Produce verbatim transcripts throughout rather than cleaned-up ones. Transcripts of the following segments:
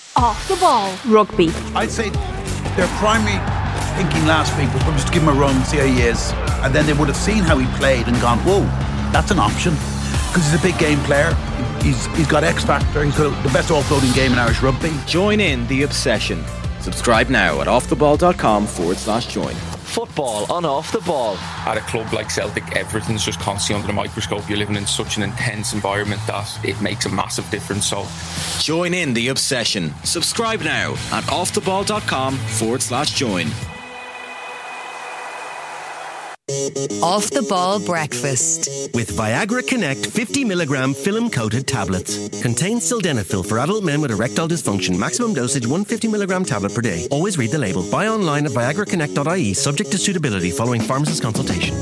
Off the Ball Rugby. I'd say their primary thinking last week was, we'll just give him a run, see how he is, and then they would have seen how he played and gone, whoa, that's an option, because he's a big game player. He's he's got X factor. He's got the best offloading game in Irish rugby. Join in the obsession. Subscribe now at offtheball.com forward slash join. Football on Off the Ball. At a club like Celtic, everything's just constantly under the microscope. You're living in such an intense environment that it makes a massive difference. So join in the obsession. Subscribe now at offtheball.com forward slash join. Off the Ball Breakfast with Viagra Connect fifty milligram film coated tablets. Contains sildenafil for adult men with erectile dysfunction. Maximum dosage one hundred fifty milligram tablet per day. Always read the label. Buy online at viagra connect dot I E, subject to suitability, following pharmacist consultation.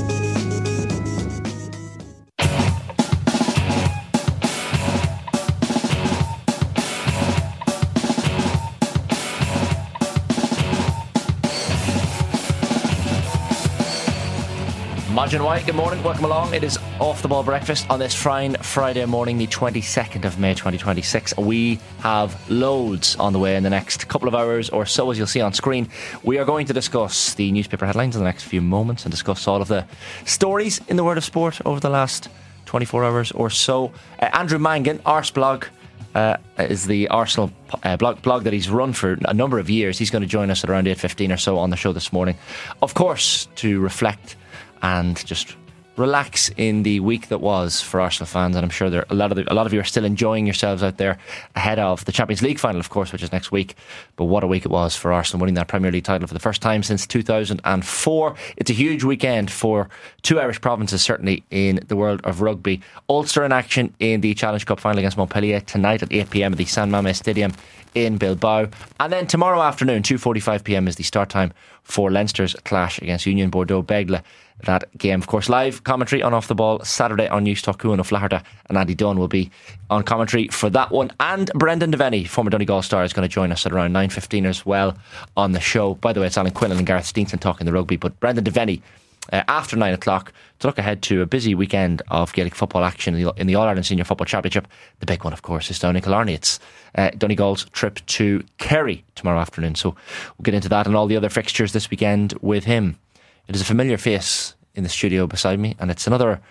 Margin White, good morning, welcome along. It is Off the Ball Breakfast on this fine Friday morning, the twenty-second of May twenty twenty-six. We have loads on the way in the next couple of hours or so, as you'll see on screen. We are going to discuss the newspaper headlines in the next few moments and discuss all of the stories in the world of sport over the last twenty-four hours or so. Uh, Andrew Mangan, Arseblog, uh, is the Arsenal uh, blog, blog that he's run for a number of years. He's going to join us at around eight fifteen or so on the show this morning. Of course, to reflect and just relax in the week that was for Arsenal fans, and I'm sure there a lot of the, a lot of you are still enjoying yourselves out there ahead of the Champions League final, of course, which is next week. But what a week it was for Arsenal, winning that Premier League title for the first time since two thousand four. It's a huge weekend for two Irish provinces, certainly in the world of rugby. Ulster in action in the Challenge Cup final against Montpellier tonight at eight p.m. at the San Mamés Stadium in Bilbao, and then tomorrow afternoon two forty-five p.m. is the start time for Leinster's clash against Union Bordeaux-Begle. That game, of course, live commentary on Off the Ball Saturday on News Talk. Cuan O'Flaherty and Andy Dunn will be on commentary for that one. And Brendan Devaney, former Donegal star, is going to join us at around nine fifteen as well on the show. By the way, it's Alan Quinlan and Gareth Steenson talking the rugby, but Brendan Devaney uh, after nine o'clock to look ahead to a busy weekend of Gaelic football action in the, in the All-Ireland Senior Football Championship. The big one, of course, is down in Killarney. It's uh, Donegal's trip to Kerry tomorrow afternoon. So we'll get into that and all the other fixtures this weekend with him. It is a familiar face in the studio beside me, and it's another,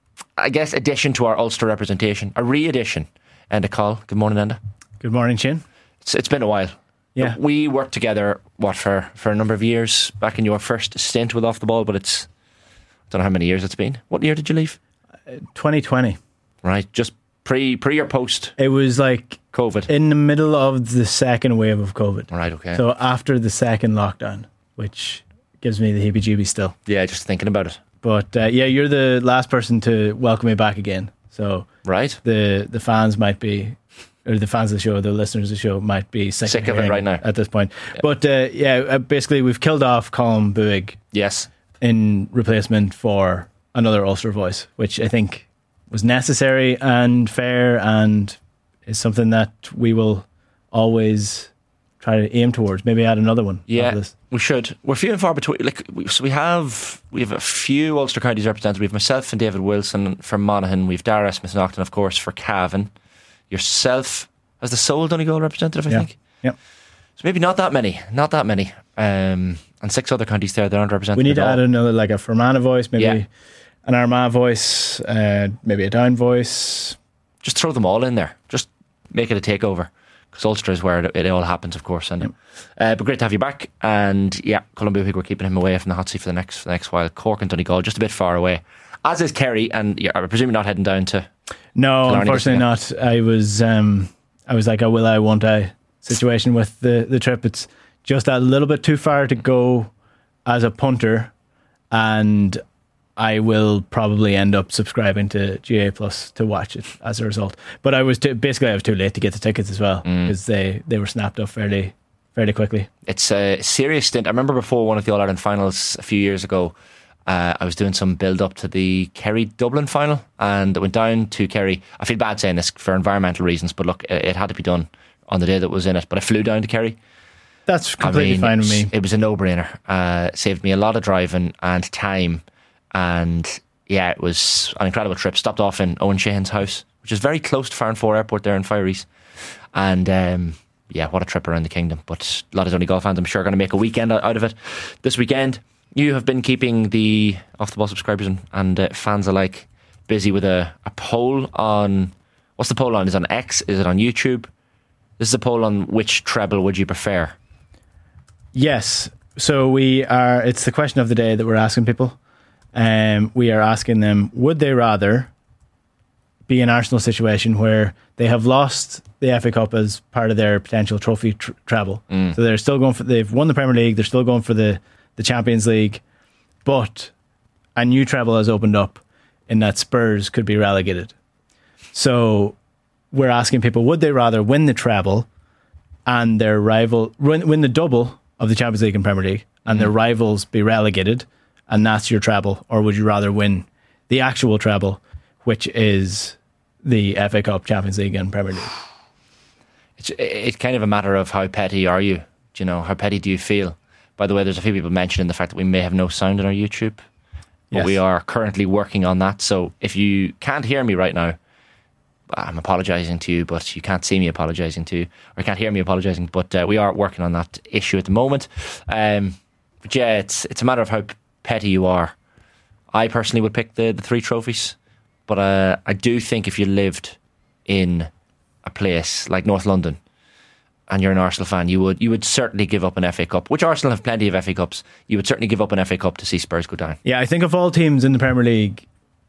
I guess, addition to our Ulster representation, a re-edition. Enda Call, good morning, Enda. Good morning, Chin. It's, it's been a while. Yeah, we worked together what for for a number of years back in your first stint with Off the Ball, but it's I don't know how many years it's been. What year did you leave? Uh, twenty twenty. Right, just pre pre or post? It was like COVID, in the middle of the second wave of COVID. Right, okay. So after the second lockdown, which gives me the heebie-jeebies still. Yeah, just thinking about it. But uh, yeah, you're the last person to welcome me back again. So right, the the fans might be, or the fans of the show, the listeners of the show might be sick, sick of it right now at this point. Yeah. But uh, yeah, basically we've killed off Colm Buig. Yes, in replacement for another Ulster voice, which I think was necessary and fair, and is something that we will always try to aim towards. Maybe add another one. Yeah, we should. We're few and far between. Like, we, so we have we have a few Ulster counties represented. We have myself and David Wilson from Monaghan. We have Dara Smith-Naughton, of course, for Cavan. Yourself as the sole Donegal representative, I yeah. think. Yep. So maybe not that many. Not that many. Um, and six other counties there that aren't represented. We need to all. add another, like a Fermanagh voice, maybe yeah. an Armagh voice, uh, maybe a Down voice. Just throw them all in there. Just make it a takeover. Because Ulster is where it, it all happens, of course. And yep. uh, but great to have you back. And yeah, Colm Buig, we're keeping him away from the hot seat for the next for the next while. Cork and Donegal, just a bit far away. As is Kerry, and yeah, I presume you're not heading down to. No, Killarney unfortunately not. I was, um, I was like a will I, won't I situation with the the trip. It's just a little bit too far to go as a punter, and I will probably end up subscribing to G A Plus to watch it as a result. But I was too, basically I was too late to get the tickets as well, because mm. they, they were snapped up fairly fairly quickly. It's a serious stint. I remember before one of the All Ireland finals a few years ago, uh, I was doing some build up to the Kerry Dublin final, and I went down to Kerry. I feel bad saying this for environmental reasons, but look, it, it had to be done on the day that was in it. But I flew down to Kerry. That's completely I mean, fine with me. It was a no-brainer. Uh, saved me a lot of driving and time. And yeah, it was an incredible trip. Stopped off in Owen Sheehan's house, which is very close to Farnfore Airport there in Fireys. And um, yeah, what a trip around the kingdom. But a lot of Donegal fans, I'm sure, are going to make a weekend out of it this weekend. You have been keeping the Off the Ball subscribers and, and uh, fans alike busy with a, a poll on, what's the poll on? Is it on X? Is it on YouTube? This is a poll on which treble would you prefer? Yes. So we are, it's the question of the day that we're asking people. Um, we are asking them, would they rather be an Arsenal situation where they have lost the F A Cup as part of their potential trophy tr- treble? Mm. So they're still going for, they've won the Premier League, they're still going for the the Champions League, but a new treble has opened up in that Spurs could be relegated. So we're asking people, would they rather win the treble and their rival win, win the double of the Champions League and Premier League and mm. their rivals be relegated, and that's your treble, or would you rather win the actual treble, which is the F A Cup, Champions League and Premier League? It's it's kind of a matter of how petty are you? Do you know, how petty do you feel? By the way, there's a few people mentioning the fact that we may have no sound on our YouTube, but yes. we are currently working on that. So if you can't hear me right now, I'm apologising to you, but you can't see me apologising to you, or you can't hear me apologising, but uh, we are working on that issue at the moment. Um, but yeah, it's it's a matter of how petty you are. I personally would pick the, the three trophies, but uh, I do think if you lived in a place like North London, and you're an Arsenal fan, you would you would certainly give up an F A Cup, which Arsenal have plenty of F A Cups. You would certainly give up an F A Cup to see Spurs go down. Yeah, I think of all teams in the Premier League,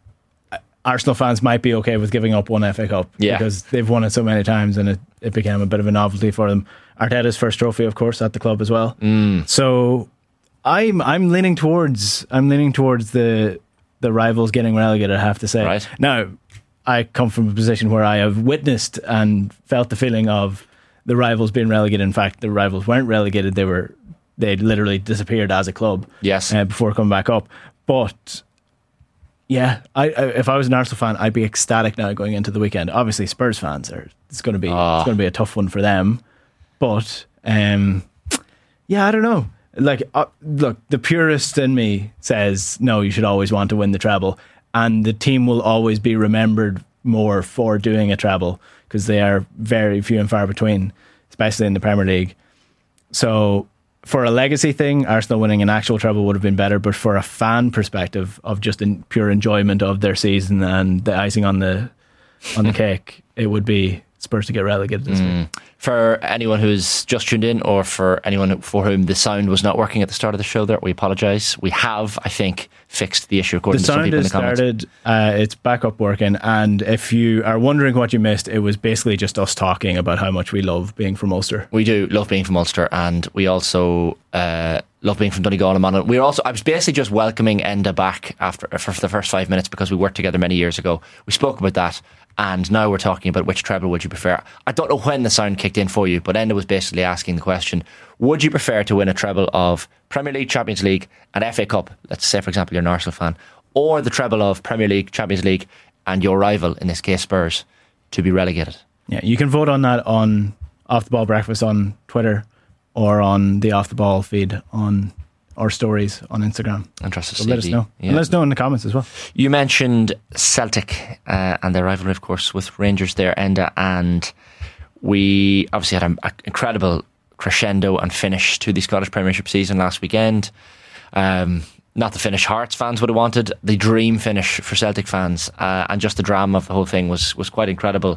Arsenal fans might be okay with giving up one F A Cup, yeah, because they've won it so many times and it, it became a bit of a novelty for them. Arteta's first trophy, of course, at the club as well. Mm. So I'm I'm leaning towards I'm leaning towards the the rivals getting relegated, I have to say. Right. Now, I come from a position where I have witnessed and felt the feeling of the rivals being relegated. In fact, the rivals weren't relegated; they were they literally disappeared as a club. Yes, uh, before coming back up. But yeah, I, I if I was an Arsenal fan, I'd be ecstatic now going into the weekend. Obviously, Spurs fans are it's going to be oh. it's going to be a tough one for them. But um, yeah, I don't know. Like, uh, look, the purist in me says no. You should always want to win the treble, and the team will always be remembered more for doing a treble, because they are very few and far between, especially in the Premier League. So for a legacy thing, Arsenal winning an actual treble would have been better, but for a fan perspective of just in pure enjoyment of their season and the icing on the on the cake, it would be Spurs to get relegated this mm. week. For anyone who's just tuned in, or for anyone for whom the sound was not working at the start of the show there, we apologise. We have, I think, fixed the issue according the to some people in the comments. The sound has started, uh, it's back up working, and if you are wondering what you missed, it was basically just us talking about how much we love being from Ulster. We do love being from Ulster, and we also uh, love being from Donegal and Monaghan. We're also, I was basically just welcoming Enda back after for the first five minutes because we worked together many years ago. We spoke about that, and now we're talking about which treble would you prefer. I don't know when the sound kicked in for you, but Enda was basically asking the question, would you prefer to win a treble of Premier League, Champions League and F A Cup, let's say for example you're an Arsenal fan, or the treble of Premier League, Champions League and your rival, in this case Spurs, to be relegated? Yeah, you can vote on that on Off the Ball Breakfast on Twitter, or on the Off the Ball feed on our stories on Instagram. Interesting. So let us know. Yeah. And let us know in the comments as well. You mentioned Celtic uh, and their rivalry, of course, with Rangers there, Enda, and we obviously had an incredible crescendo and finish to the Scottish Premiership season last weekend. Um, not the finish Hearts fans would have wanted, the dream finish for Celtic fans, uh, and just the drama of the whole thing was was quite incredible.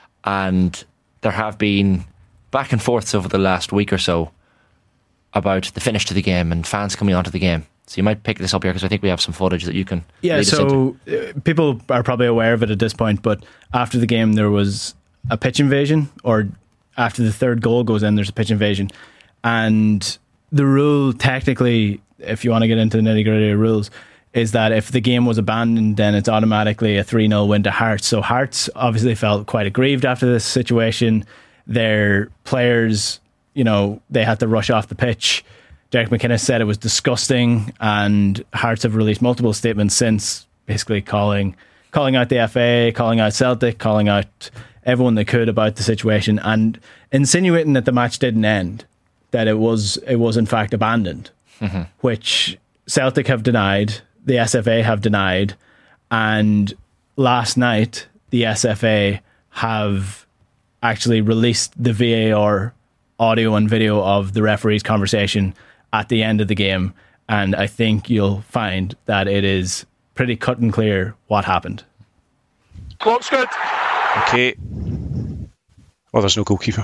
And there have been back and forths over the last week or so about the finish to the game and fans coming onto the game. So you might pick this up here, because I think we have some footage that you can yeah lead us so uh, people are probably aware of it at this point, but after the game there was a pitch invasion, or after the third goal goes in there's a pitch invasion, and the rule technically, if you want to get into the nitty gritty of rules, is that if the game was abandoned then it's automatically a three nil win to Hearts. So Hearts obviously felt quite aggrieved after this situation. Their players, you know, they had to rush off the pitch. Derek McInnes said it was disgusting, and Hearts have released multiple statements since, basically calling calling out the F A, calling out Celtic, calling out everyone they could about the situation, and insinuating that the match didn't end, that it was it was in fact abandoned, mm-hmm. which Celtic have denied, the S F A have denied, and last night the S F A have actually released the V A R audio and video of the referee's conversation at the end of the game, and I think you'll find that it is pretty cut and clear what happened. Clock's good. Okay. Oh, there's no goalkeeper.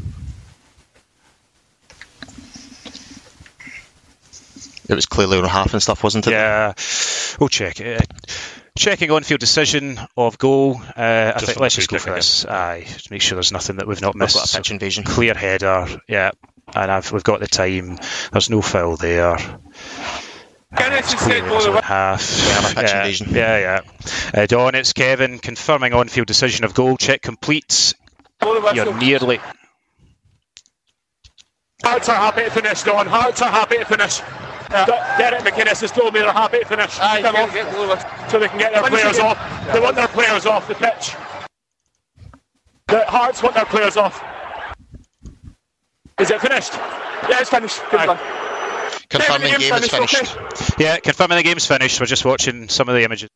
It was clearly on half and stuff, wasn't it? Yeah, we'll check it. Checking on-field decision of goal. Uh, I think let's just go for this. Aye, just make sure there's nothing that we've not missed. We've got a pitch invasion. So, clear header, yeah. And I've, we've got the time. There's no foul there. Guinness is said It's on half. Yeah, a pitch yeah, invasion. yeah, yeah. Uh, Don, it's Kevin confirming on-field decision of goal. Check complete. You're nearly. Hearts are happy to finish, Don. Hearts are happy to finish. Yeah. Derek McInnes has told me they're happy to finish. Aye, Come on. Get, get so they can get their finish players off. Yeah. They want their players off the pitch. The Hearts want their players off. Is it finished? Yeah, it's finished. Good done. Confirming the game is finished. Okay. Yeah, confirming the game's finished. We're just watching some of the images.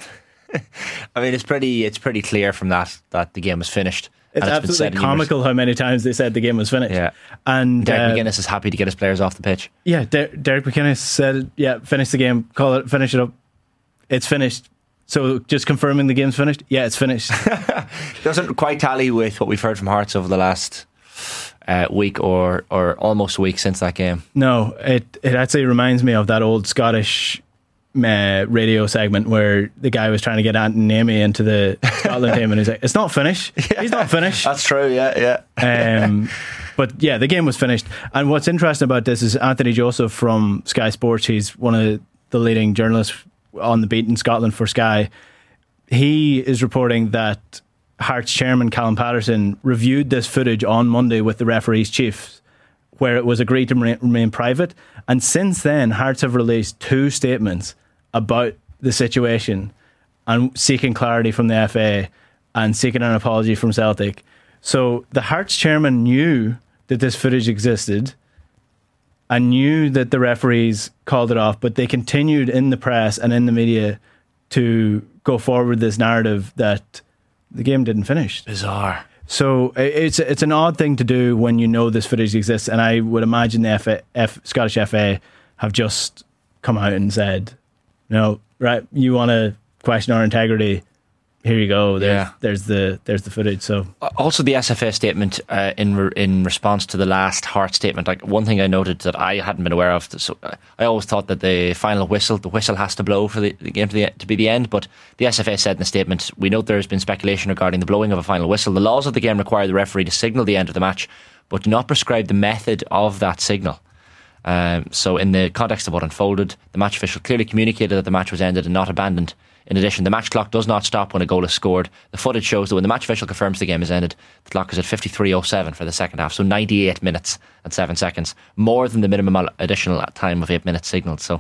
I mean, it's pretty it's pretty clear from that that the game was finished. It's, it's absolutely comical how many times they said the game was finished. Yeah. And Derek uh, McInnes is happy to get his players off the pitch. Yeah, Der- Derek McInnes said, yeah, finish the game, call it, finish it up. It's finished. So just confirming the game's finished? Yeah, it's finished. Doesn't quite tally with what we've heard from Hearts over the last uh, week or or almost a week since that game. No, it, it actually reminds me of that old Scottish Uh, radio segment where the guy was trying to get Anton Naomi into the Scotland team and he's like, it's not finished. Yeah, he's not finished. That's true, yeah, yeah. um, but yeah, the game was finished. And what's interesting about this is Anthony Joseph from Sky Sports, he's one of the leading journalists on the beat in Scotland for Sky. He is reporting that Hearts chairman Callum Patterson reviewed this footage on Monday with the referee's chiefs, where it was agreed to remain private. And since then, Hearts have released two statements about the situation and seeking clarity from the F A and seeking an apology from Celtic. So the Hearts chairman knew that this footage existed and knew that the referees called it off, but they continued in the press and in the media to go forward this narrative that the game didn't finish. Bizarre. So it's it's an odd thing to do when you know this footage exists, and I would imagine the F A, F, Scottish F A have just come out and said, no, right, you want to question our integrity, here you go, there's, yeah. there's the there's the footage. So also the S F A statement uh, in re- in response to the last Heart statement, like one thing I noted that I hadn't been aware of, so I always thought that the final whistle the whistle has to blow for the, the game to, the, to be the end, but the S F A said in the statement, we note there has been speculation regarding the blowing of a final whistle. The laws of the game require the referee to signal the end of the match, but do not prescribe the method of that signal. Um, so in the context of what unfolded, the match official clearly communicated that the match was ended and not abandoned. In addition, the match clock does not stop when a goal is scored. The footage shows that when the match official confirms the game is ended, the clock is at fifty-three oh seven for the second half, so ninety-eight minutes and seven seconds, more than the minimum additional time of eight minutes signalled. So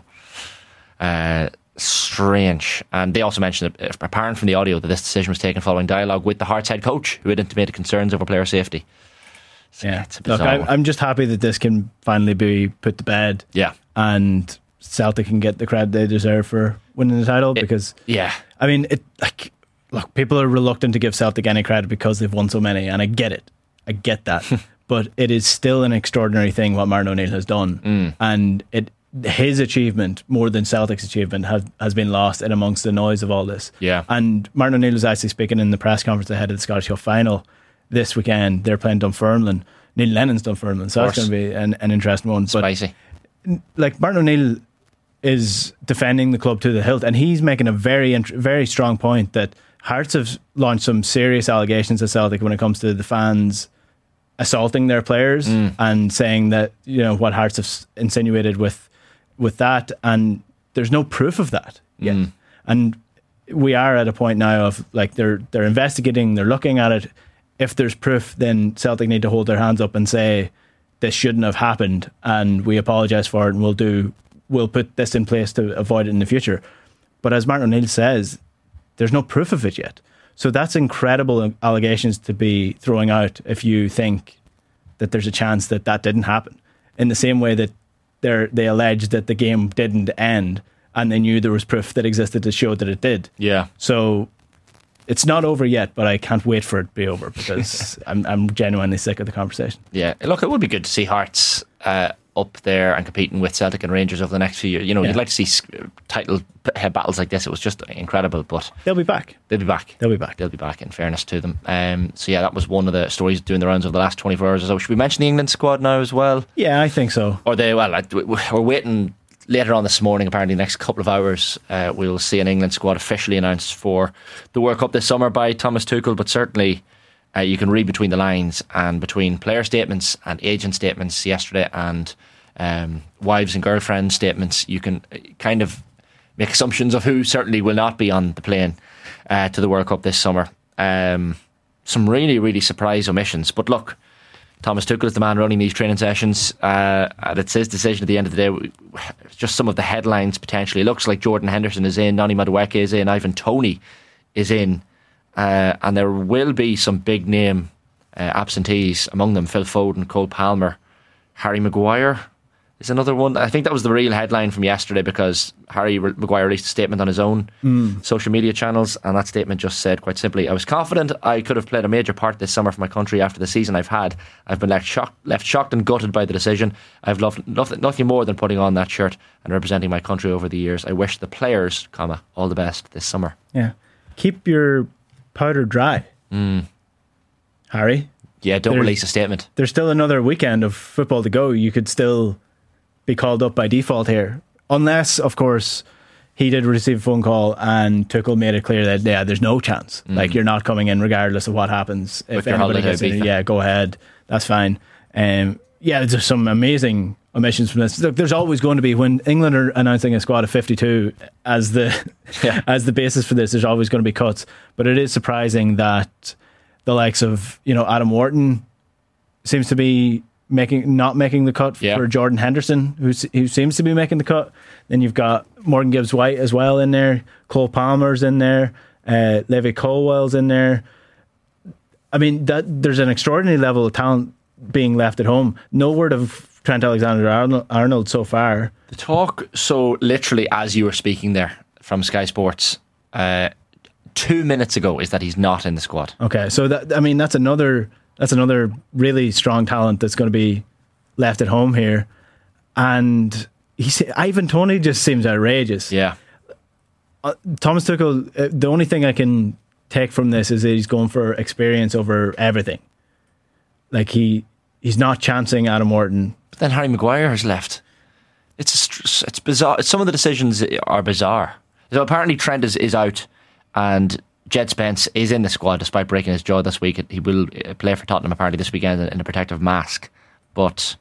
uh, strange. And they also mentioned that, apparent from the audio, that this decision was taken following dialogue with the Hearts head coach, who had intimated concerns over player safety. So, yeah, it's a look, I, I'm just happy that this can finally be put to bed. Yeah, and Celtic can get the credit they deserve for winning the title, it, because yeah, I mean, it like look, people are reluctant to give Celtic any credit because they've won so many, and I get it, I get that, but it is still an extraordinary thing what Martin O'Neill has done, mm. and it his achievement more than Celtic's achievement has has been lost in amongst the noise of all this. Yeah, and Martin O'Neill was actually speaking in the press conference ahead of the Scottish Cup final this weekend. They're playing Dunfermline. Neil Lennon's Dunfermline, so that's going to be an, an interesting one. But spicy. Like Martin O'Neill is defending the club to the hilt, and he's making a very very strong point that Hearts have launched some serious allegations at Celtic when it comes to the fans assaulting their players, mm. and saying that, you know, what Hearts have insinuated with with that, and there's no proof of that yet. Mm. And we are at a point now of like they're they're investigating, they're looking at it. If there's proof, then Celtic need to hold their hands up and say this shouldn't have happened, and we apologise for it, and we'll do we'll put this in place to avoid it in the future. But as Martin O'Neill says, there's no proof of it yet. So that's incredible allegations to be throwing out if you think that there's a chance that that didn't happen. In the same way that they they alleged that the game didn't end, and they knew there was proof that existed to show that it did. Yeah. So it's not over yet, but I can't wait for it to be over because I'm I'm genuinely sick of the conversation. Yeah, look, it would be good to see Hearts uh, up there and competing with Celtic and Rangers over the next few years. You know, yeah. You'd like to see title battles like this. It was just incredible, but they'll be back. They'll be back. They'll be back. They'll be back. In fairness to them. Um, so yeah, that was one of the stories doing the rounds over the last twenty-four hours or so. Should we mention the England squad now as well? Yeah, I think so. Or they well, we're waiting. Later on this morning, apparently the next couple of hours, uh, we'll see an England squad officially announced for the World Cup this summer by Thomas Tuchel. But certainly uh, you can read between the lines and between player statements and agent statements yesterday and um, wives and girlfriend statements, you can kind of make assumptions of who certainly will not be on the plane uh, to the World Cup this summer. Um, some really, really surprise omissions. But look, Thomas Tuchel is the man running these training sessions, uh, and it's his decision at the end of the day. Just some of the headlines potentially. It looks like Jordan Henderson is in, Noni Madueke is in, Ivan Toney is in, uh, and there will be some big name uh, absentees among them. Phil Foden, Cole Palmer, Harry Maguire is another one. I think that was the real headline from yesterday because Harry Maguire released a statement on his own mm. social media channels, and that statement just said quite simply, I was confident I could have played a major part this summer for my country after the season I've had. I've been left shocked, left shocked and gutted by the decision. I've loved nothing more than putting on that shirt and representing my country over the years. I wish the players, comma, all the best this summer. Yeah. Keep your powder dry, mm. Harry. Yeah, don't there's, release a statement. There's still another weekend of football to go. You could still be called up by default here, unless of course he did receive a phone call and Tuchel made it clear that yeah, there's no chance. Mm. Like you're not coming in regardless of what happens. With if anybody gets in, yeah, go ahead. That's fine. Um, yeah, there's some amazing omissions from this. Look, there's always going to be when England are announcing a squad of fifty-two as the yeah. as the basis for this. There's always going to be cuts, but it is surprising that the likes of you know Adam Wharton seems to be making not making the cut yeah. for Jordan Henderson, who who seems to be making the cut. Then you've got Morgan Gibbs White as well in there. Cole Palmer's in there. Uh, Levi Colwell's in there. I mean, that there's an extraordinary level of talent being left at home. No word of Trent Alexander-Arnold so far. The talk, so literally as you were speaking there from Sky Sports, uh, two minutes ago, is that he's not in the squad. Okay, so that I mean that's another. That's another really strong talent that's going to be left at home here. And he's, Ivan Toney just seems outrageous. Yeah. Uh, Thomas Tuchel, uh, the only thing I can take from this is that he's going for experience over everything. Like he he's not chancing Adam Wharton. But then Harry Maguire has left. It's a, it's bizarre. Some of the decisions are bizarre. So apparently Trent is, is out and Jed Spence is in the squad despite breaking his jaw this week. He will play for Tottenham apparently this weekend in a protective mask. But,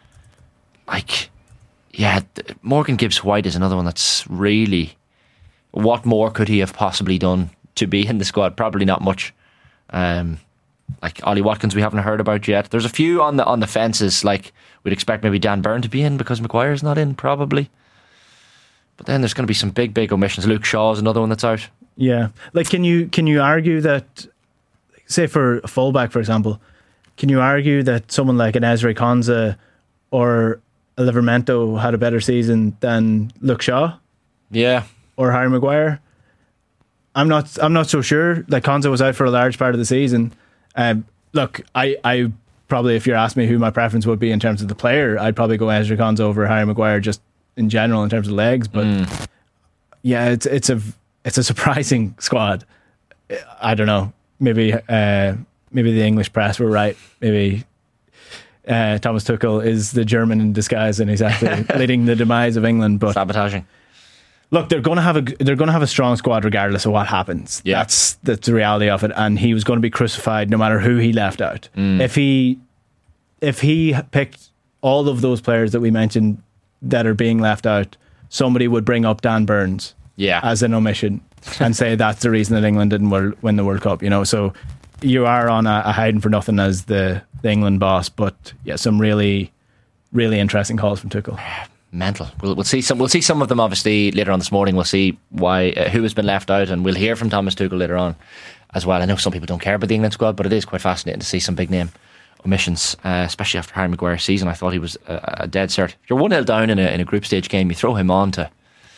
like, yeah, Morgan Gibbs White is another one that's really. What more could he have possibly done to be in the squad? Probably not much. Um, like Ollie Watkins, we haven't heard about yet. There's a few on the on the fences. Like we'd expect maybe Dan Byrne to be in because Maguire's not in, probably. But then there's going to be some big, big omissions. Luke Shaw's another one that's out. Yeah, like can you can you argue that, say for a fullback for example, can you argue that someone like an Ezri Konsa or a Livramento had a better season than Luke Shaw? Yeah, or Harry Maguire? I'm not. I'm not so sure. Like Konsa was out for a large part of the season. Um, look, I, I probably if you're asking me who my preference would be in terms of the player, I'd probably go Ezri Konsa over Harry Maguire just in general in terms of legs. But mm. yeah, it's it's a. It's a surprising squad. I don't know. Maybe uh, maybe the English press were right. Maybe uh, Thomas Tuchel is the German in disguise, and he's actually leading the demise of England. But sabotaging. Look, they're going to have a they're going to have a strong squad regardless of what happens. Yeah. That's that's the reality of it. And he was going to be crucified no matter who he left out. Mm. If he if he picked all of those players that we mentioned that are being left out, somebody would bring up Dan Burns. Yeah. As an omission and say that's the reason that England didn't win the World Cup, you know. So you are on a, a hiding for nothing as the, the England boss, but yeah, some really, really interesting calls from Tuchel. Mental. We'll we'll see some. We'll see some of them obviously later on this morning. We'll see why uh, who has been left out, and we'll hear from Thomas Tuchel later on as well. I know some people don't care about the England squad, but it is quite fascinating to see some big name omissions, uh, especially after Harry Maguire's season. I thought he was a, a dead cert. If you're one nil down in a in a group stage game, you throw him on to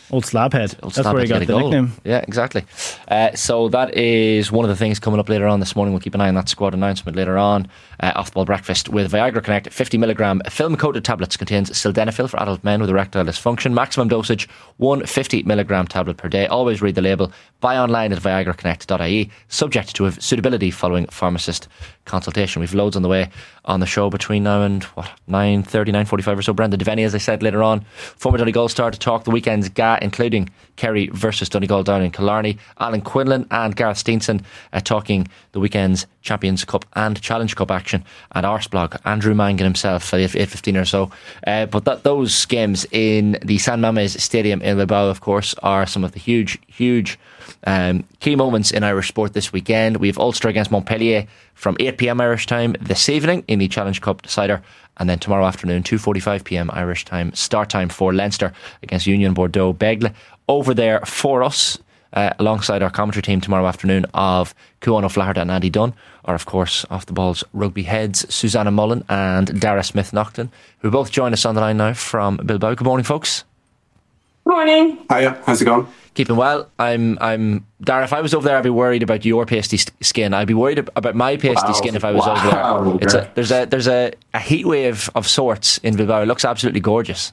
Old Slabhead. Old That's Slabhead where he got to the get a goal. nickname. Yeah, exactly. Uh, so that is one of the things coming up later on this morning. We'll keep an eye on that squad announcement later on. Uh, Off the Ball Breakfast with Viagra Connect. fifty milligram film-coated tablets contains sildenafil for adult men with erectile dysfunction. Maximum dosage one fifty milligram tablet per day. Always read the label. Buy online at viagra connect dot I E. Subject to suitability following pharmacist consultation. We've loads on the way on the show between now and what nine thirty, nine forty-five or so. Brendan Devaney, as I said, later on, former Donegal star, to talk the weekend's G A, including Kerry versus Donegal down in Killarney. Alan Quinlan and Gareth Steenson uh, talking the weekend's Champions Cup and Challenge Cup action. And Arseblog, Andrew Mangan himself at eight fifteen or so. Uh, but that, those games in the San Mamés Stadium in Bilbao, of course, are some of the huge, huge um, key moments in Irish sport this weekend. We have Ulster against Montpellier from eight p.m. Irish time this evening in the Challenge Cup decider, and then tomorrow afternoon two forty-five p.m. Irish time start time for Leinster against Union Bordeaux Begle. Over there for us, uh, alongside our commentary team tomorrow afternoon of Cuan O'Flaherty and Andy Dunn, are of course Off the Ball's rugby heads Susanna Mullen and Dara Smith-Nocton, who both join us on the line now from Bilbao. Good morning, folks. Good morning. Hiya, how's it going? Keeping well. I'm, I'm Dara, if I was over there, I'd be worried about your pasty skin. I'd be worried about my pasty wow. skin if I was wow. over there. Okay. It's a, there's a there's a, a heat wave of sorts in Bilbao. It looks absolutely gorgeous.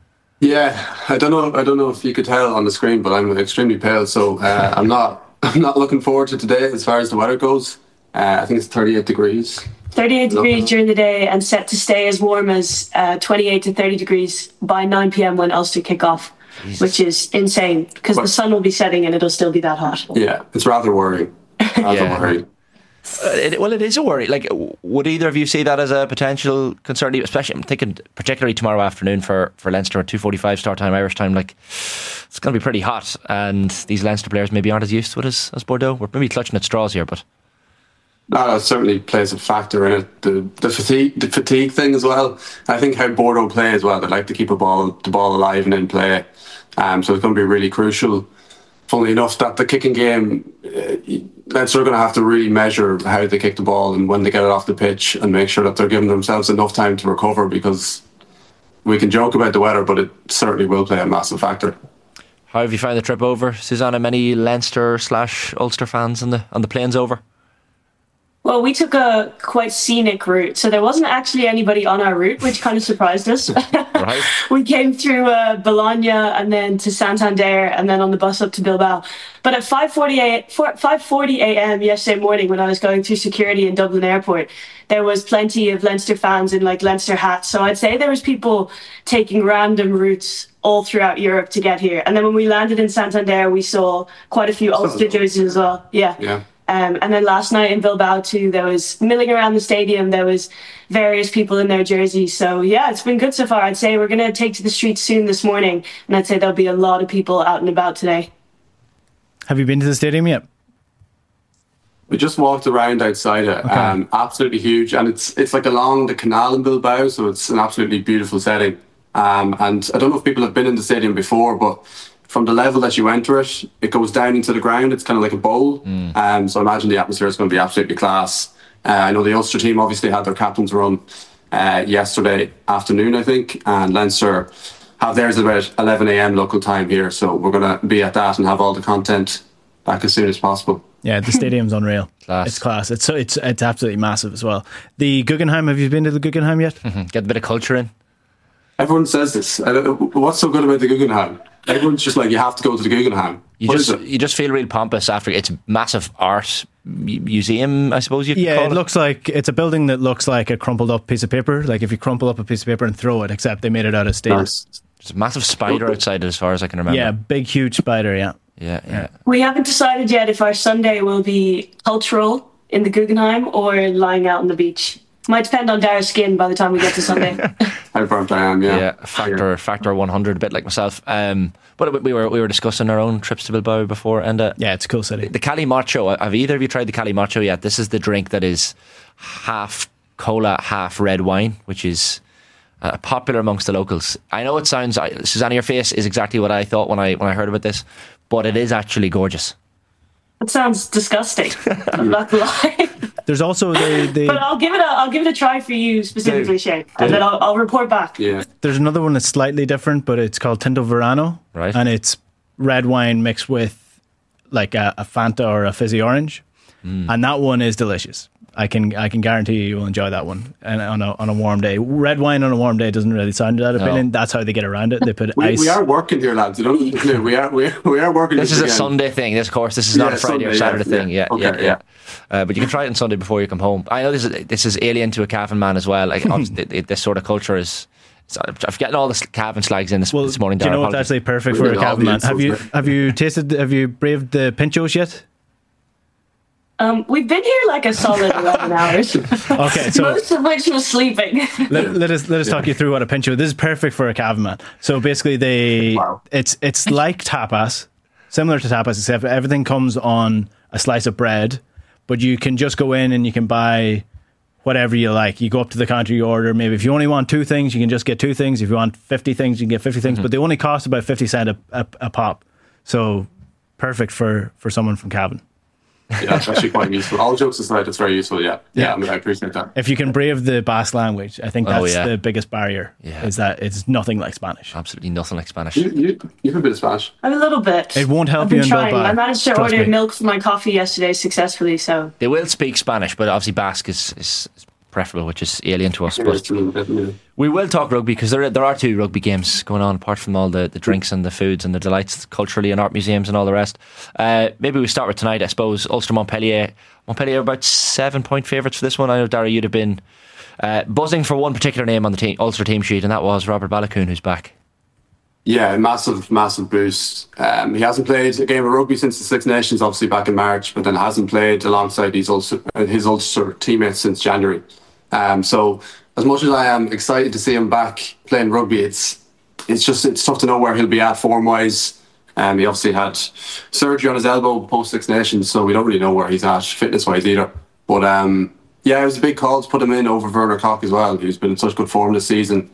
Yeah, I don't know. I don't know if you could tell on the screen, but I'm extremely pale, so uh, I'm not. I'm not looking forward to today as far as the weather goes. Uh, I think it's thirty-eight degrees. thirty-eight degrees during the day, and set to stay as warm as uh, twenty-eight to thirty degrees by nine p.m. when Ulster kick off. Jesus. Which is insane because the sun will be setting and it'll still be that hot. Yeah, it's rather worrying. Rather yeah. worrying. Uh, it, well, it is a worry. Like, would either of you see that as a potential concern? Especially, I'm thinking particularly tomorrow afternoon for, for Leinster at two forty-five start time Irish time. Like, it's going to be pretty hot, and these Leinster players maybe aren't as used to it as, as Bordeaux. We're maybe clutching at straws here, but no, it certainly plays a factor in it. The the fatigue, the fatigue thing as well. I think how Bordeaux play as well. They like to keep a ball, the ball alive and in play. Um, so it's going to be really crucial. Funnily enough, that the kicking game, uh, Leinster are going to have to really measure how they kick the ball and when they get it off the pitch, and make sure that they're giving themselves enough time to recover, because we can joke about the weather, but it certainly will play a massive factor. How have you found the trip over, Susanna? Many Leinster slash Ulster fans on the on the planes over? Well, we took a quite scenic route, so there wasn't actually anybody on our route, which kind of surprised us. Right. We came through uh, Bologna and then to Santander and then on the bus up to Bilbao. But at five forty a.m. yesterday morning, when I was going through security in Dublin Airport, there was plenty of Leinster fans in like Leinster hats. So I'd say there was people taking random routes all throughout Europe to get here. And then when we landed in Santander, we saw quite a few Ulster jerseys as well. Yeah. Yeah. Um, and then last night in Bilbao too, there was milling around the stadium. There was various people in their jerseys. So yeah, it's been good so far. I'd say we're going to take to the streets soon this morning, and I'd say there'll be a lot of people out and about today. Have you been to the stadium yet? We just walked around outside it. Okay. Um, absolutely huge, and it's it's like along the canal in Bilbao, so it's an absolutely beautiful setting. Um, and I don't know if people have been in the stadium before, but from the level that you enter it, it goes down into the ground. It's kind of like a bowl. Mm. Um, so I imagine the atmosphere is going to be absolutely class. Uh, I know the Ulster team obviously had their captain's run uh, yesterday afternoon, I think, and Leinster have theirs at about eleven a.m. local time here. So we're going to be at that and have all the content back as soon as possible. Yeah, the stadium's unreal. Class. It's class. It's it's it's absolutely massive as well. The Guggenheim, have you been to the Guggenheim yet? Mm-hmm. Get a bit of culture in. Everyone says this. What's so good about the Guggenheim? Everyone's just like, you have to go to the Guggenheim. You what just you just feel real pompous after. It's a massive art museum, I suppose you could yeah, call it. it looks like it's a building that looks like a crumpled up piece of paper. Like if you crumple up a piece of paper and throw it, except they made it out of steel. Nice. There's a massive spider outside it, as far as I can remember. Yeah, big, huge spider. Yeah, yeah, yeah. We haven't decided yet if our Sunday will be cultural in the Guggenheim or lying out on the beach. Might depend on Dara's skin by the time we get to Sunday. How burnt I am, yeah. Yeah, factor factor one hundred, a bit like myself. Um, but we were we were discussing our own trips to Bilbao before, and uh, yeah, it's a cool city. The Calimocho. Have either of you tried the Calimocho yet? This is the drink that is half cola, half red wine, which is uh, popular amongst the locals. I know it sounds, Susanna, your face is exactly what I thought when I when I heard about this, but it is actually gorgeous. That sounds disgusting. I'm not gonna lie. There's also the, the but I'll give it a I'll give it a try for you specifically, Shane, and then I'll, I'll report back. Yeah. There's another one that's slightly different, but it's called Tinto Verano, right? And it's red wine mixed with like a, a Fanta or a fizzy orange, mm. and that one is delicious. I can I can guarantee you you will enjoy that one, and on a on a warm day. Red wine on a warm day doesn't really sound that appealing. No. That's how they get around it. They put we, ice. We are working here, lads. You know, we are we are, we are working. This is again. a Sunday thing. This, of course, this is not yeah, a Friday Sunday, or Saturday yeah, thing. Yeah, okay, yeah, yeah. yeah. Uh, but you can try it on Sunday before you come home. I know this is this is alien to a Cavan man as well. Like it, it, this sort of culture is. So I'm getting all the Cavan slags in this, well, this morning. Do you know what's actually perfect for a Cavan man? Have you have you tasted? Have you braved the pinchos yet? Um, we've been here like a solid eleven hours. Okay, so most of which was sleeping. let, let us let us talk you through what a pincho. This is perfect for a Cavan man. So basically, they wow. it's it's like tapas, similar to tapas, except everything comes on a slice of bread. But you can just go in and you can buy whatever you like. You go up to the counter, you order. Maybe if you only want two things, you can just get two things. If you want fifty things, you can get fifty things. Mm-hmm. But they only cost about fifty cent a, a, a pop. So perfect for for someone from Cavan. Yeah, it's actually quite useful. All jokes aside, it's very useful. Yeah, yeah, yeah I, mean, I appreciate that. If you can brave the Basque language, I think that's oh, yeah. the biggest barrier. Yeah. Is that it's nothing like Spanish. Absolutely nothing like Spanish. You, you, you have a bit of Spanish. I'm a little bit. It won't help I've you been in trying. Bilbao. I managed to Trust order me. milk for my coffee yesterday successfully. So they will speak Spanish, but obviously Basque is. is preferable, which is alien to us. But we will talk rugby because there there are two rugby games going on apart from all the, the drinks and the foods and the delights culturally and art museums and all the rest. Uh, maybe we start with tonight, I suppose. Ulster Montpellier. Montpellier are about seven point favourites for this one. I know, Dara, you'd have been uh, buzzing for one particular name on the team, Ulster team sheet, and that was Robert Baloucoune, who's back. Yeah, massive, massive boost. Um, he hasn't played a game of rugby since the Six Nations, obviously back in March, but then hasn't played alongside his Ulster, his Ulster teammates since January. Um, so as much as I am excited to see him back playing rugby, it's it's just it's tough to know where he'll be at form wise. Um, he obviously had surgery on his elbow post Six Nations, so we don't really know where he's at fitness wise either. But um, yeah, it was a big call to put him in over Werner Koch as well. He's been in such good form this season,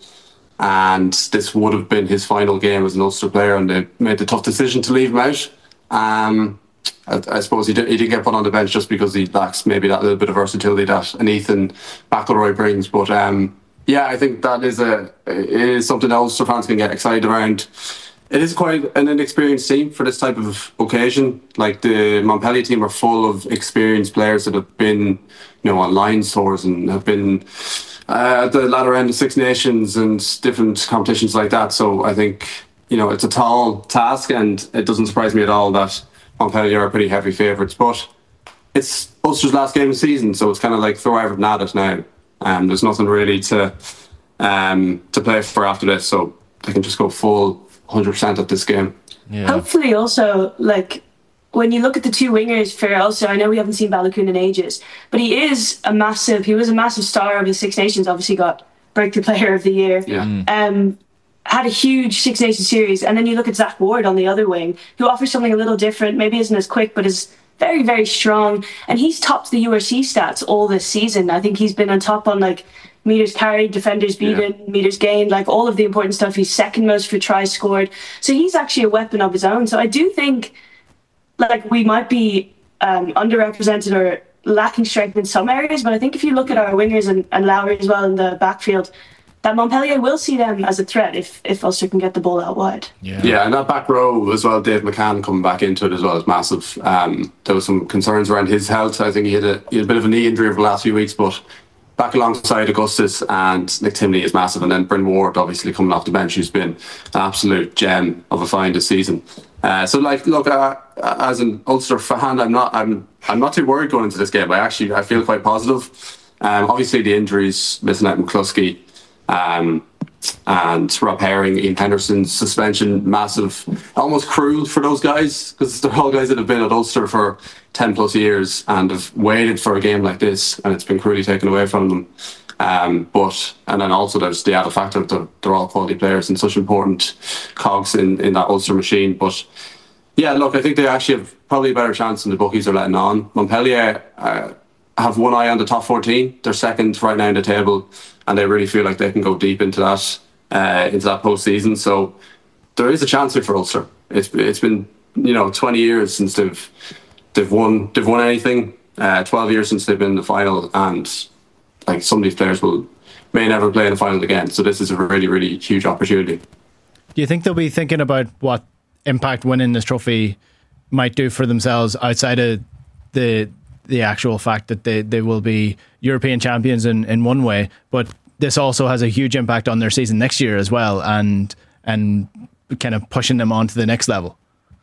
and this would have been his final game as an Ulster player, and they made the tough decision to leave him out. Um, I, I suppose he did, he did get put on the bench just because he lacks maybe that little bit of versatility that an Ethan McElroy brings. But um, yeah, I think that is a it is something that Ulster fans can get excited around. It is quite an inexperienced team for this type of occasion. Like the Montpellier team are full of experienced players that have been, you know, on Lions tours and have been uh, at the latter end of Six Nations and different competitions like that. So I think, you know, it's a tall task, and it doesn't surprise me at all that Montpellier are pretty heavy favourites. But it's Ulster's last game of the season, so it's kind of like throw everything at it now. Um, there's nothing really to um, to play for after this, so they can just go full one hundred percent at this game. Yeah. Hopefully also, like, when you look at the two wingers for Ulster, I know we haven't seen Baloucoune in ages, but he is a massive, he was a massive star of the Six Nations, obviously got Breakthrough Player of the Year. Yeah. Mm. Um, had a huge Six Nations series, and then you look at Zach Ward on the other wing, who offers something a little different, maybe isn't as quick, but is very, very strong, and he's topped the U R C stats all this season. I think he's been on top on, like, meters carried, defenders beaten, yeah. meters gained, like all of the important stuff. He's second most for tries scored. So he's actually a weapon of his own. So I do think, like, we might be um, underrepresented or lacking strength in some areas, but I think if you look at our wingers and, and Lowry as well in the backfield, that Montpellier will see them as a threat if, if Ulster can get the ball out wide. Yeah. yeah, and that back row as well, Dave McCann coming back into it as well is massive. Um, there was some concerns around his health. I think he had, a, he had a bit of a knee injury over the last few weeks, but back alongside Augustus and Nick Timney is massive. And then Bryn Ward obviously coming off the bench, who's been an absolute gem of a find this season. Uh, so, like, look, uh, as an Ulster fan, I'm not, I'm, I'm not too worried going into this game. I actually, I feel quite positive. Um, obviously, the injuries, missing out McCluskey, um, and Rob Herring, Ian Henderson's suspension, massive, almost cruel for those guys, because they're all guys that have been at Ulster for ten plus years and have waited for a game like this, and it's been cruelly taken away from them. Um, but and then also there's the added factor that they're, they're all quality players and such important cogs in, in that Ulster machine. But yeah, look, I think they actually have probably a better chance than the bookies are letting on. Montpellier uh, have one eye on the top fourteen. They're second right now in the table, and they really feel like they can go deep into that uh, into that postseason. So there is a chance here for Ulster. It's it's been, you know, twenty years since they've they've won they've won anything. Uh, Twelve years since they've been in the final, and like some of these players will may never play in the final again. So this is a really really huge opportunity. Do you think they'll be thinking about what impact winning this trophy might do for themselves outside of the the actual fact that they, they will be European champions in, in one way, but this also has a huge impact on their season next year as well, and and kind of pushing them on to the next level.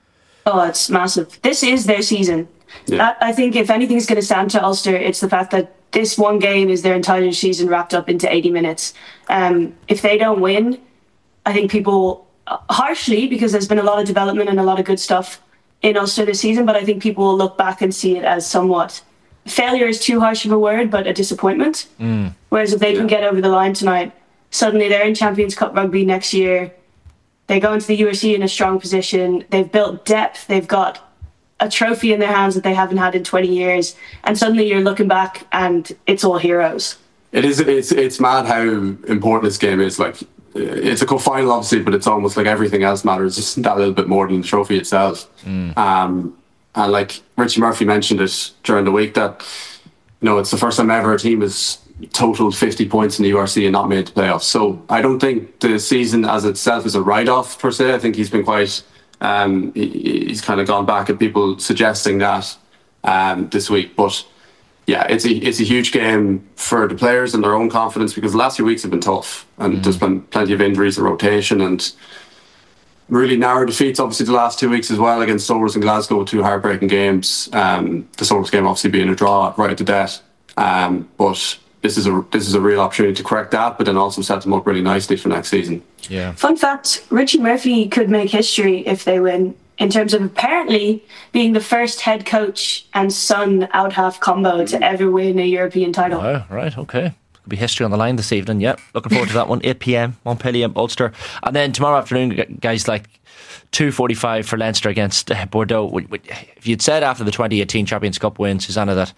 Oh, it's massive. This is their season. Yeah. I, I think if anything's going to stand to Ulster, it's the fact that this one game is their entire season wrapped up into eighty minutes. Um, if they don't win, I think people, harshly, because there's been a lot of development and a lot of good stuff in Ulster this season, but I think people will look back and see it as somewhat, failure is too harsh of a word, but a disappointment. Mm. Whereas if they can get over the line tonight, suddenly they're in Champions Cup rugby next year. They go into the U R C in a strong position. They've built depth. They've got a trophy in their hands that they haven't had in twenty years. And suddenly you're looking back and it's all heroes. It is. It's it's mad how important this game is. Like, it's a cup final, obviously, but it's almost like everything else matters just that little bit more than the trophy itself. Mm. Um, and like Richie Murphy mentioned it during the week that, you know, it's the first time ever a team has totaled fifty points in the U R C and not made the playoffs. So I don't think the season as itself is a write-off per se. I think he's been quite, um, he, he's kind of gone back at people suggesting that um, this week. But yeah, it's a it's a huge game for the players and their own confidence, because the last few weeks have been tough and mm. there's been plenty of injuries and rotation and really narrow defeats. Obviously, the last two weeks as well against Sobers and Glasgow, two heartbreaking games. Um, the Sobers game obviously being a draw right at the death, um, but this is a this is a real opportunity to correct that, but then also set them up really nicely for next season. Yeah. Fun fact: Richie Murphy could make history if they win, in terms of apparently being the first head coach and son out half combo to ever win a European title. Oh, right, okay. Could be history on the line this evening, yeah. Looking forward to that one. eight p.m, Montpellier, Ulster. And then tomorrow afternoon, guys, like two forty-five for Leinster against uh, Bordeaux. If you'd said after the twenty eighteen Champions Cup win, Susanna, that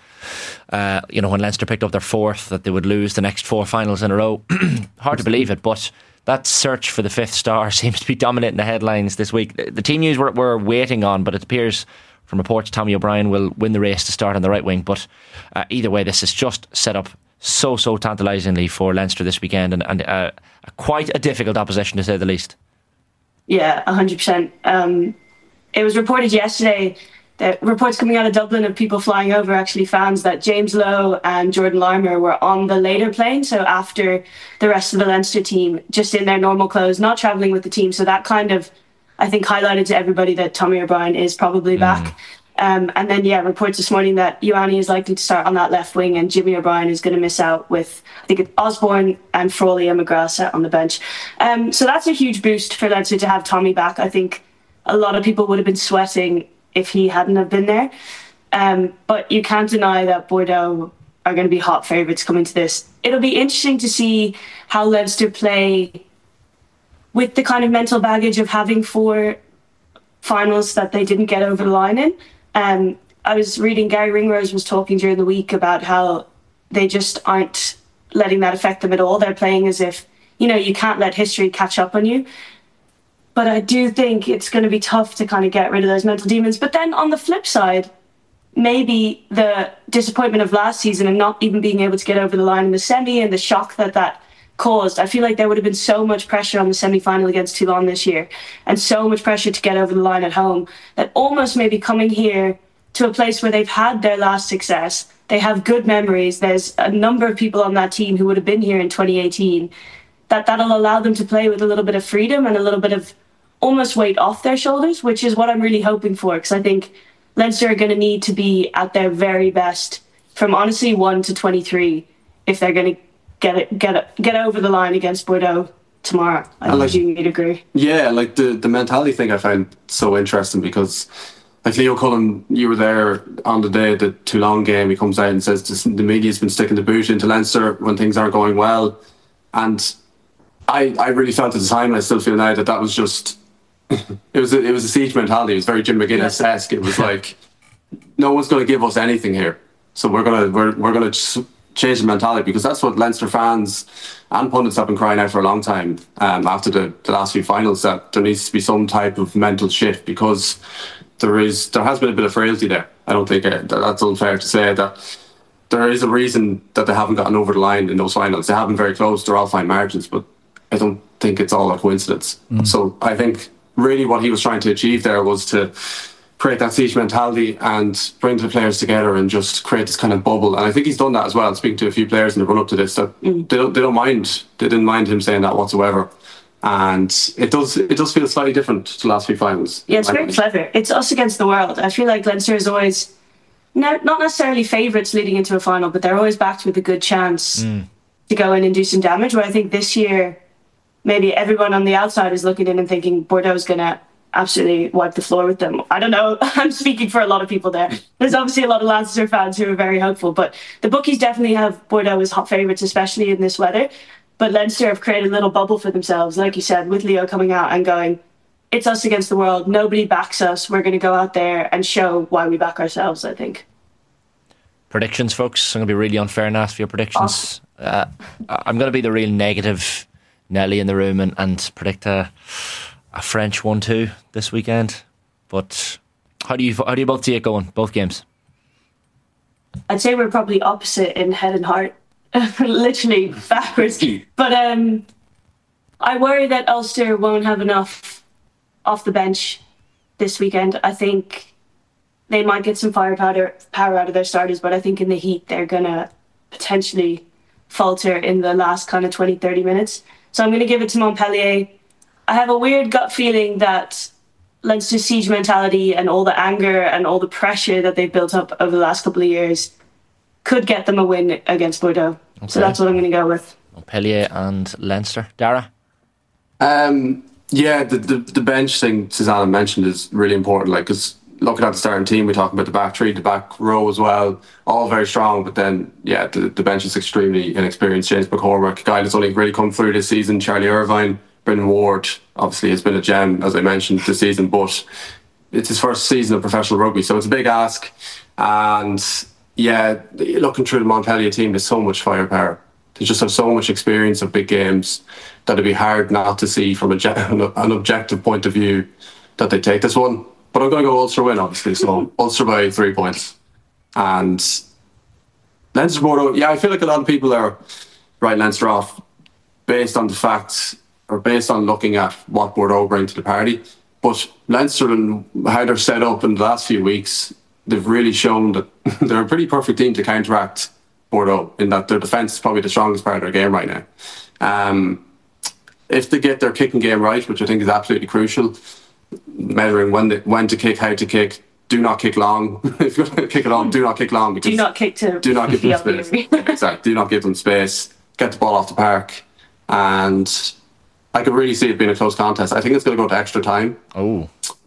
uh, you know, when Leinster picked up their fourth, that they would lose the next four finals in a row, hard to believe it, but that search for the fifth star seems to be dominating the headlines this week. The team news we're, we're waiting on, but it appears from reports Tommy O'Brien will win the race to start on the right wing. But uh, either way, this is just set up so, so tantalisingly for Leinster this weekend, and, and uh, quite a difficult opposition, to say the least. Yeah, one hundred percent. Um, it was reported yesterday, that reports coming out of Dublin of people flying over, actually fans, that James Lowe and Jordan Larmour were on the later plane, so after the rest of the Leinster team, just in their normal clothes, not travelling with the team. So that kind of, I think, highlighted to everybody that Tommy O'Brien is probably mm. back. Um, and then, yeah, reports this morning that Ioane is likely to start on that left wing, and Jimmy O'Brien is going to miss out with, I think, it's Osborne and Frawley and McGrath set on the bench. Um, so that's a huge boost for Leinster to have Tommy back. I think a lot of people would have been sweating if he hadn't have been there. Um, but you can't deny that Bordeaux are going to be hot favourites coming to this. It'll be interesting to see how Leinster play with the kind of mental baggage of having four finals that they didn't get over the line in. Um, I was reading, Gary Ringrose was talking during the week about how they just aren't letting that affect them at all. They're playing as if, you know, you can't let history catch up on you. But I do think it's going to be tough to kind of get rid of those mental demons. But then on the flip side, maybe the disappointment of last season and not even being able to get over the line in the semi and the shock that that caused, I feel like there would have been so much pressure on the semi-final against Toulon this year and so much pressure to get over the line at home that almost maybe coming here to a place where they've had their last success, they have good memories, there's a number of people on that team who would have been here in twenty eighteen, that that'll allow them to play with a little bit of freedom and a little bit of almost weight off their shoulders, which is what I'm really hoping for, because I think Leinster are going to need to be at their very best from honestly one to twenty-three if they're going to get it, get it, get over the line against Bordeaux tomorrow. I think you'd agree. Yeah, like the, the mentality thing I find so interesting, because like Leo Cullen, you were there on the day of the Toulon game, he comes out and says this, the media's been sticking the boot into Leinster when things aren't going well. And I, I really felt at the time, and I still feel now, that that was just it was a, it was a siege mentality. It was very Jim McGuinness-esque. It was like, no one's going to give us anything here, so we're gonna we're we're gonna change the mentality, because that's what Leinster fans and pundits have been crying out for a long time. Um, after the, the last few finals, that there needs to be some type of mental shift, because there is there has been a bit of frailty there. I don't think uh, that's unfair to say that. There is a reason that they haven't gotten over the line in those finals. They haven't very close. They're all fine margins, but I don't think it's all a coincidence. Mm. So I think really what he was trying to achieve there was to create that siege mentality and bring the players together and just create this kind of bubble. And I think he's done that as well. Speaking to a few players in the run up to this, that mm. they don't they don't mind they didn't mind him saying that whatsoever. And it does it does feel slightly different to the last few finals. Yeah, it's very clever. It's us against the world. I feel like Leinster is always not not necessarily favourites leading into a final, but they're always backed with a good chance mm. to go in and do some damage. Where I think this year, maybe everyone on the outside is looking in and thinking Bordeaux's going to absolutely wipe the floor with them. I don't know. I'm speaking for a lot of people there. There's obviously a lot of Leinster fans who are very hopeful, but the bookies definitely have Bordeaux as hot favourites, especially in this weather. But Leinster have created a little bubble for themselves, like you said, with Leo coming out and going, it's us against the world. Nobody backs us. We're going to go out there and show why we back ourselves, I think. Predictions, folks. I'm going to be really unfair and ask for your predictions. Oh. Uh, I'm going to be the real negative Nelly in the room and, and predict a, a French one two this weekend. But how do you how do you both see it going, both games? I'd say we're probably opposite in head and heart. Literally backwards. But um, I worry that Ulster won't have enough off the bench this weekend. I think they might get some firepower power out of their starters, but I think in the heat they're going to potentially falter in the last kind of twenty, thirty minutes. So I'm going to give it to Montpellier. I have a weird gut feeling that Leinster's siege mentality and all the anger and all the pressure that they've built up over the last couple of years could get them a win against Bordeaux. Okay. So that's what I'm going to go with. Montpellier and Leinster. Dara? Um, yeah, the, the the bench thing Susanna mentioned is really important. Like, because looking at the starting team, we talk about the back three, the back row as well, all very strong. But then, yeah, the, the bench is extremely inexperienced. James McCormack, a guy that's only really come through this season. Charlie Irvine, Brendan Ward, obviously has been a gem, as I mentioned, this season. But it's his first season of professional rugby, so it's a big ask. And yeah, looking through the Montpellier team, there's so much firepower. They just have so much experience of big games that it'd be hard not to see from a, an objective point of view that they take this one. But I'm going to go Ulster win, obviously. So Ulster by three points. And Leinster Bordeaux, yeah, I feel like a lot of people are writing Leinster off based on the fact, or based on looking at what Bordeaux bring to the party. But Leinster and how they're set up in the last few weeks, they've really shown that they're a pretty perfect team to counteract Bordeaux, in that their defence is probably the strongest part of their game right now. Um, if they get their kicking game right, which I think is absolutely crucial, measuring when, they, when to kick, how to kick, do not kick long. If you're going to kick it on, do not kick long. Because do not kick to do not give them space. Exactly. Do not give them space. Get the ball off the park. And I could really see it being a close contest. I think it's going to go to extra time. Oh.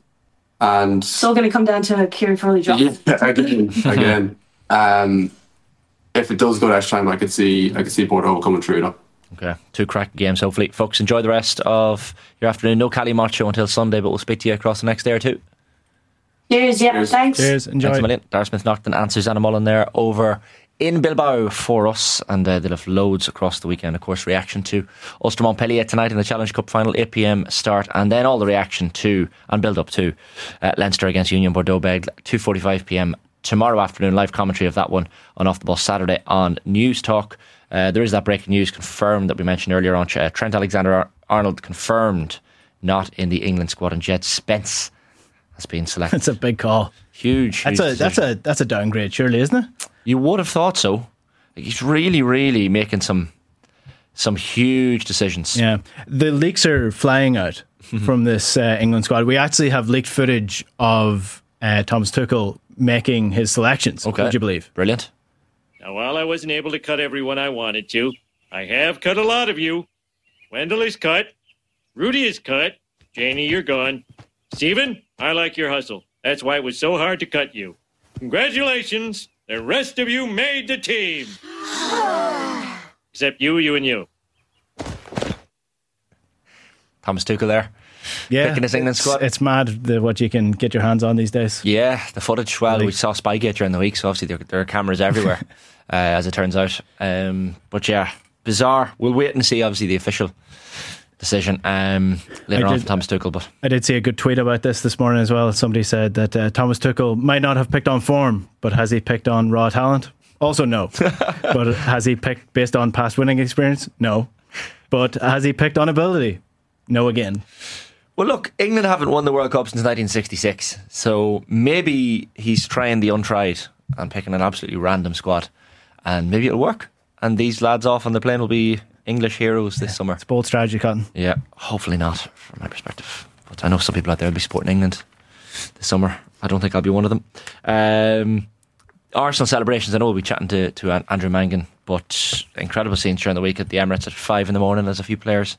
And still going to come down to a Kieran Foley drop. Yeah, again, again. Um, if it does go to extra time, I could see, I could see Bordeaux coming through. Though. Okay, two cracking games. Hopefully, folks, enjoy the rest of your afternoon. No Cali Macho until Sunday, but we'll speak to you across the next day or two. Cheers, yeah, Cheers. thanks. Cheers, enjoy. Thanks a million. Dara Smith-Naughton and Susanna Mullen there over in Bilbao for us, and uh, they'll have loads across the weekend. Of course, reaction to Ulster Montpellier tonight in the Challenge Cup final, eight p.m. start, and then all the reaction to and build up to uh, Leinster against Union Bordeaux-Bègles, two forty-five p.m. tomorrow afternoon. Live commentary of that one on Off the Ball Saturday on News Talk. Uh, there is that breaking news confirmed that we mentioned earlier on. Uh, Trent Alexander-Arnold confirmed not in the England squad, and Jed Spence has been selected. That's a big call. Huge. That's huge a that's a that's a downgrade, surely, isn't it? You would have thought so. Like, he's really, really making some some huge decisions. Yeah, the leaks are flying out from this uh, England squad. We actually have leaked footage of uh, Thomas Tuchel making his selections. Okay. Would you believe? Brilliant. Now, while I wasn't able to cut everyone I wanted to, I have cut a lot of you. Wendell is cut. Rudy is cut. Janie, you're gone. Stephen, I like your hustle. That's why it was so hard to cut you. Congratulations. The rest of you made the team. Except you, you, and you. Thomas Tuchel there. Yeah, picking his England squad. It's mad the, what you can get your hands on these days. Yeah, the footage. Well, really? We saw Spygate during the week, so obviously there, there are cameras everywhere, uh, as it turns out. Um, but yeah, bizarre. We'll wait and see, obviously, the official decision um, later on from Thomas Tuchel. But I did see a good tweet about this this morning as well. Somebody said that uh, Thomas Tuchel might not have picked on form, but has he picked on raw talent? Also no. But has he picked based on past winning experience? No. But has he picked on ability? No again. Well, look, England haven't won the World Cup since nineteen sixty-six, so maybe he's trying the untried and picking an absolutely random squad, and maybe it'll work. And these lads off on the plane will be English heroes this yeah, summer. It's bold strategy, Cotton. Yeah, hopefully not, from my perspective. But I know some people out there will be supporting England this summer. I don't think I'll be one of them. Um, Arsenal celebrations, I know we'll be chatting to, to Andrew Mangan, but incredible scenes during the week at the Emirates at five in the morning as a few players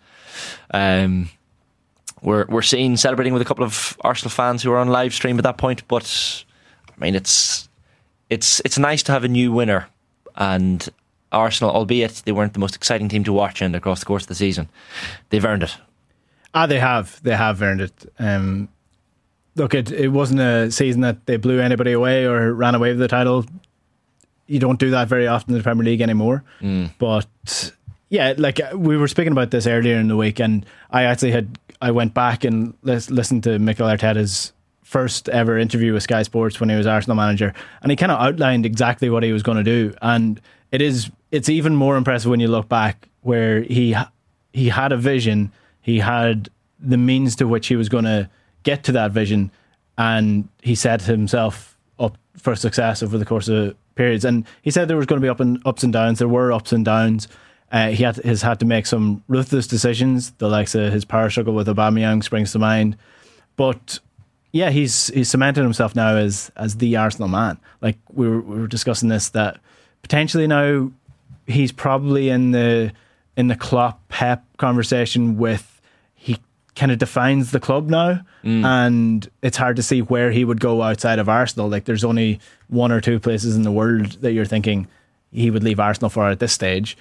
um, were, were seen celebrating with a couple of Arsenal fans who were on live stream at that point. But I mean, it's it's it's nice to have a new winner, and Arsenal, albeit they weren't the most exciting team to watch in across the course of the season, they've earned it. Ah, they have. They have earned it. Um, look, it, it wasn't a season that they blew anybody away or ran away with the title. You don't do that very often in the Premier League anymore. Mm. But yeah, like we were speaking about this earlier in the week, and I actually had I went back and lis- listened to Mikel Arteta's first ever interview with Sky Sports when he was Arsenal manager, and he kind of outlined exactly what he was going to do. And it is it's even more impressive when you look back, where he he had a vision. He had the means to which he was going to get to that vision, and he set himself up for success over the course of periods. And he said there was going to be up and ups and downs. There were ups and downs. Uh, he had, has had to make some ruthless decisions. The likes of his power struggle with Aubameyang springs to mind. But yeah, he's he's cemented himself now as as the Arsenal man. Like we were, we were discussing this, that potentially now he's probably in the in the Klopp Pep conversation with. Kind of defines the club now, mm. and it's hard to see where he would go outside of Arsenal. Like there's only one or two places in the world that you're thinking he would leave Arsenal for at this stage.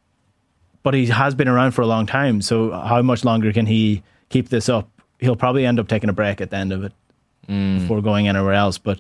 But he has been around for a long time, so how much longer can he keep this up? He'll probably end up taking a break at the end of it mm. before going anywhere else. But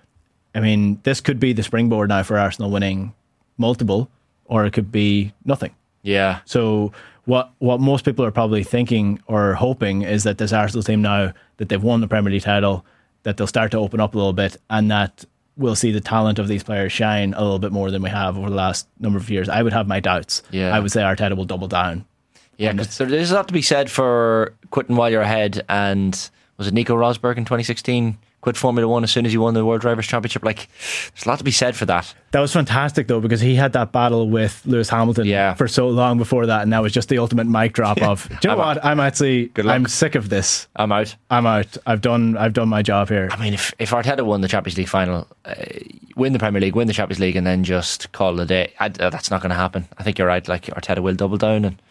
I mean, this could be the springboard now for Arsenal winning multiple, or it could be nothing. Yeah. So What what most people are probably thinking or hoping is that this Arsenal team, now that they've won the Premier League title, that they'll start to open up a little bit, and that we'll see the talent of these players shine a little bit more than we have over the last number of years. I would have my doubts. Yeah. I would say Arteta will double down. Yeah, because there's a lot to be said for quitting while you're ahead. And was it Nico Rosberg in twenty sixteen? Quit Formula One as soon as he won the World Drivers' Championship. Like, there's a lot to be said for that. That was fantastic, though, because he had that battle with Lewis Hamilton yeah. for so long before that, and that was just the ultimate mic drop of, do you know I'm what? I'm actually, I'm sick of this. I'm out. I'm out. I've done I've done my job here. I mean, if, if Arteta won the Champions League final, uh, win the Premier League, win the Champions League, and then just call it a day, I, uh, that's not going to happen. I think you're right. Like, Arteta will double down and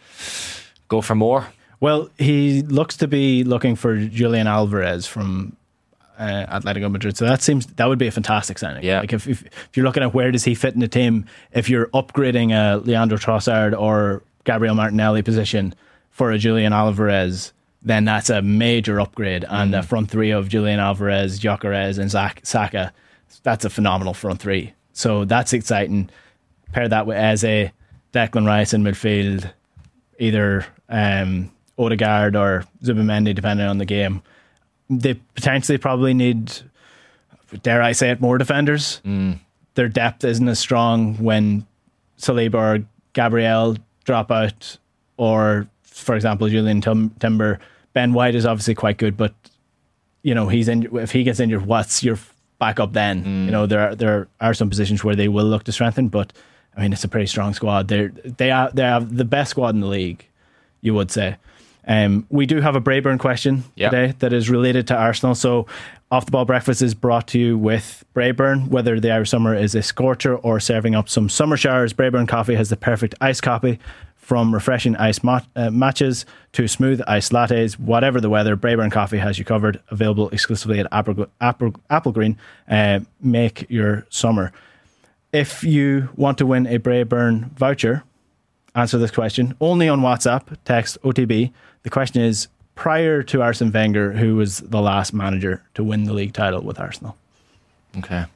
go for more. Well, he looks to be looking for Julian Alvarez from Uh, Atletico Madrid, so that seems that would be a fantastic signing. Yeah, like if, if if you're looking at where does he fit in the team, if you're upgrading a Leandro Trossard or Gabriel Martinelli position for a Julian Alvarez, then that's a major upgrade. And mm. the front three of Julian Alvarez, Gyökeres, and Zach, Saka, that's a phenomenal front three. So that's exciting. Pair that with Eze, Declan Rice in midfield, either um, Odegaard or Zubimendi, depending on the game. They potentially probably need, dare I say it, more defenders. Mm. Their depth isn't as strong when Saliba or Gabriel drop out, or, for example, Julian Tim- Timber. Ben White is obviously quite good, but you know he's in. If he gets injured, what's your backup then? Mm. You know there are, there are some positions where they will look to strengthen, but I mean it's a pretty strong squad. They they are they have the best squad in the league, you would say. Um, we do have a Brayburn question yep. today that is related to Arsenal. So, Off the Ball Breakfast is brought to you with Brayburn. Whether the Irish summer is a scorcher or serving up some summer showers, Brayburn coffee has the perfect iced coffee. From refreshing ice mat- uh, matches to smooth iced lattes, whatever the weather, Brayburn coffee has you covered. Available exclusively at Apple, Apple, Apple Green. Uh, make your summer. If you want to win a Brayburn voucher, answer this question only on WhatsApp. Text O T B. The question is, prior to Arsene Wenger, who was the last manager to win the league title with Arsenal? Okay.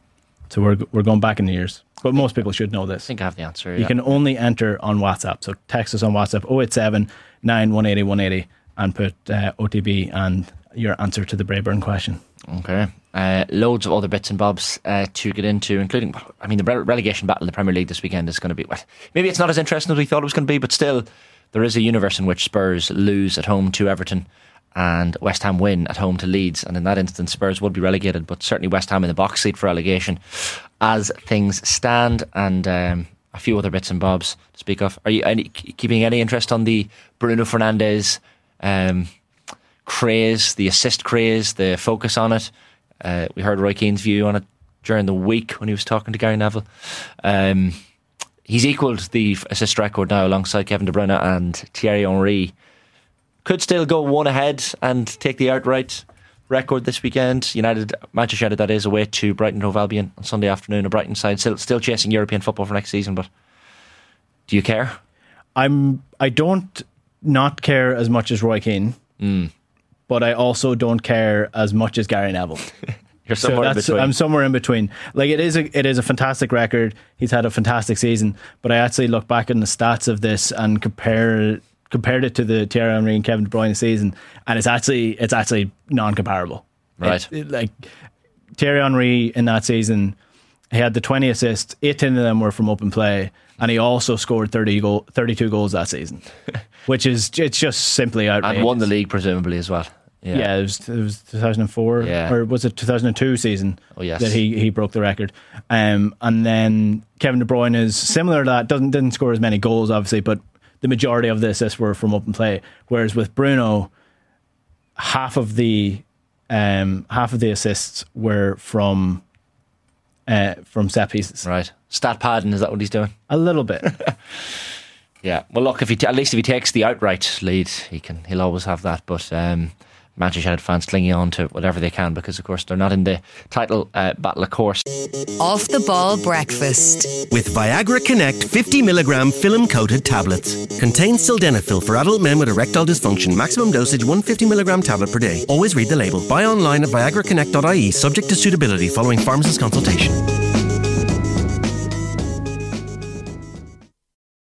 So we're we're going back in the years. But most people should know this. I think I have the answer. You yeah. can only enter on WhatsApp. So text us on WhatsApp oh eight seven, nine one eight oh, one eight oh and put uh, O T B and your answer to the Brayburn question. Okay. Uh, loads of other bits and bobs uh, to get into, including, I mean, the rele- relegation battle in the Premier League this weekend is going to be, well, maybe it's not as interesting as we thought it was going to be, but still, there is a universe in which Spurs lose at home to Everton and West Ham win at home to Leeds, and in that instance Spurs would be relegated, but certainly West Ham in the box seat for relegation as things stand, and um, a few other bits and bobs to speak of. Are you any, keeping any interest on the Bruno Fernandes um, craze, the assist craze, the focus on it? Uh, we heard Roy Keane's view on it during the week when he was talking to Gary Neville. Um, he's equalled the assist record now alongside Kevin De Bruyne, and Thierry Henry could still go one ahead and take the outright record this weekend. United, Manchester United, that is, away to Brighton Hove Albion on Sunday afternoon. A Brighton side still still chasing European football for next season, but do you care? I'm. I don't not care as much as Roy Keane, mm. but I also don't care as much as Gary Neville. You're somewhere so in between. I'm somewhere in between. Like it is a it is a fantastic record. He's had a fantastic season, but I actually look back in the stats of this and compare. compared it to the Thierry Henry and Kevin De Bruyne season, and it's actually it's actually non-comparable. Right. It, it, like Thierry Henry in that season, he had the twenty assists, eighteen of them were from open play, and he also scored thirty goal, thirty-two goals that season, which is it's just simply outrageous. And won the league presumably as well. Yeah, yeah it was it was two thousand four, yeah. or was it two thousand two season? Oh yes, that he he broke the record. Um, and then Kevin De Bruyne is similar to that. Doesn't didn't score as many goals obviously, but the majority of the assists were from open play, whereas with Bruno, half of the um, half of the assists were from uh, from set pieces. Right, stat padding, is that what he's doing? A little bit. Yeah. Well, look, if he t- at least if he takes the outright lead, he can. He'll always have that. But um, Manchester United fans clinging on to whatever they can because, of course, they're not in the title uh, battle, of course. Off the Ball Breakfast with Viagra Connect fifty milligram film coated tablets. Contains sildenafil for adult men with erectile dysfunction. Maximum dosage one hundred fifty milligram tablet per day. Always read the label. Buy online at viagra connect dot I E. Subject to suitability following pharmacist consultation.